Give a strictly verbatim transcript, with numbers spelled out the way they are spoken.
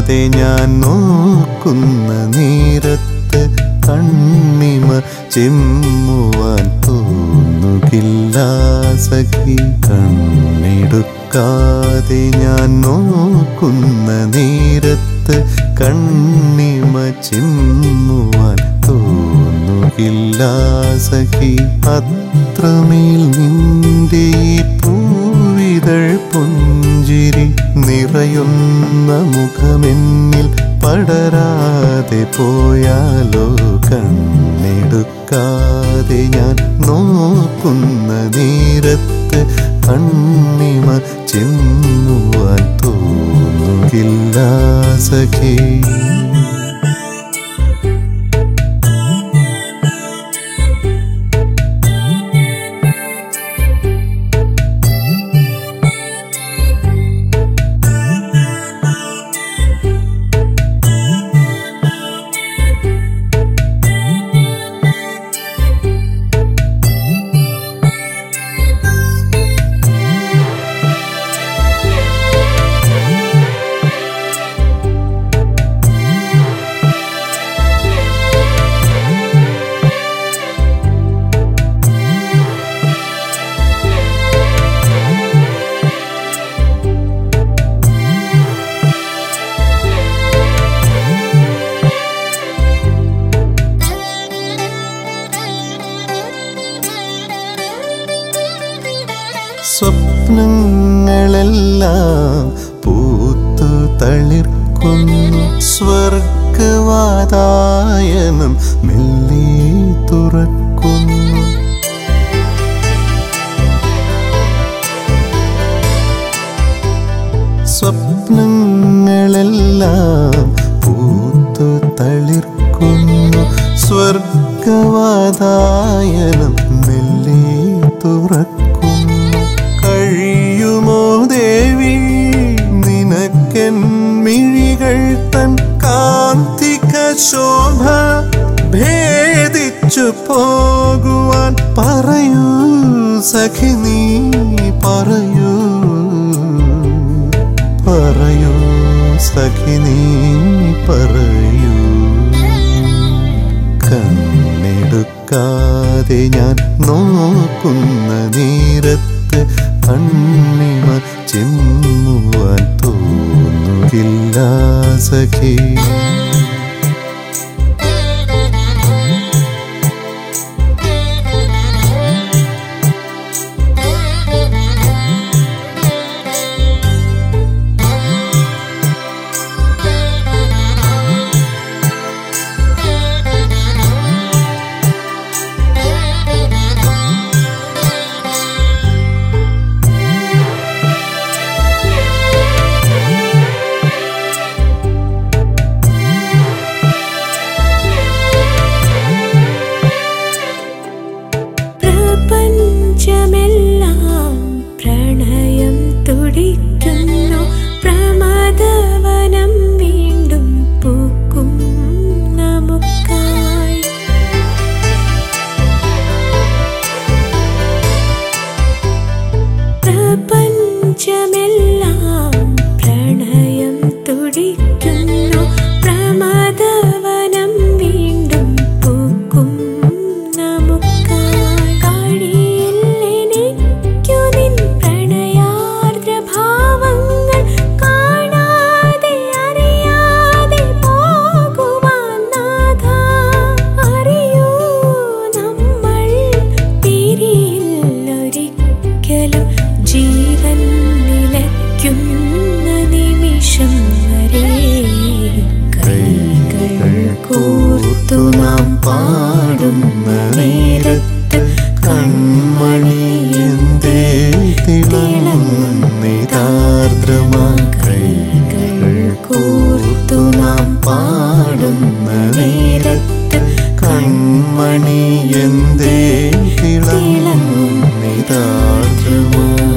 ിക്കാതെ ഞാൻ നോക്കുന്ന നേരത്ത് കണ്ണിമ ചിമ്മുവാൻ തോന്നുകില്ല സഖി. കണ്ണെടുക്കാതെ ഞാൻ നോക്കുന്ന നേരത്ത് കണ്ണിമ ചിമ്മുവാൻ തോന്നുകില്ല സഖി. അത്രമേൽ നിന്റെ ഈ പൂവിതൾ പുഞ്ചിരി നിറയുന്ന മുഖമെന്നിൽ പടരാതെ പോയാലോ. കണ്ണെടുക്കാതെ ഞാൻ നോക്കുന്ന നേരത്ത് കണ്ണിമ ചിമ്മുവാൻ തോന്നുകില്ല സഖി. സ്വപ്നങ്ങളെല്ലാം പൂത്തു തളിർക്കുന്നു. സ്വർഗവാതായനം മെല്ലെ തുറക്കുന്നു. സ്വപ്നങ്ങളെല്ലാം പൂത്തു തളിർക്കുന്നു. സ്വർഗവാതായനം മെല്ലെ തുറക്കുന്നു. കഴിയുമോ ദേവി നിനക്കെൻ മിഴികൾ തൻ കാന്തിക ശോഭ ഭേദിച്ചു പോകുവാൻ? പറയൂ സഖി നീ പറയൂ, പറയൂ സഖി നീ പറയൂ. കണ്ണെടുക്കാതെ ഞാൻ നോക്കുന്ന നേരത്ത് കണ്ണിമ ചിമ്മുവാൻ തോന്നുകില്ല സഖി. പാടുന്ന നേരത്ത് കൺമണി എന്തേ തിളങ്ങുന്നിതാർദ്രമാ. കൈകൾ കോർത്തു നാം പാടുന്ന നേരത്ത് കൺമണി എന്തേ തിളങ്ങുന്നിതാർദ്രമാ.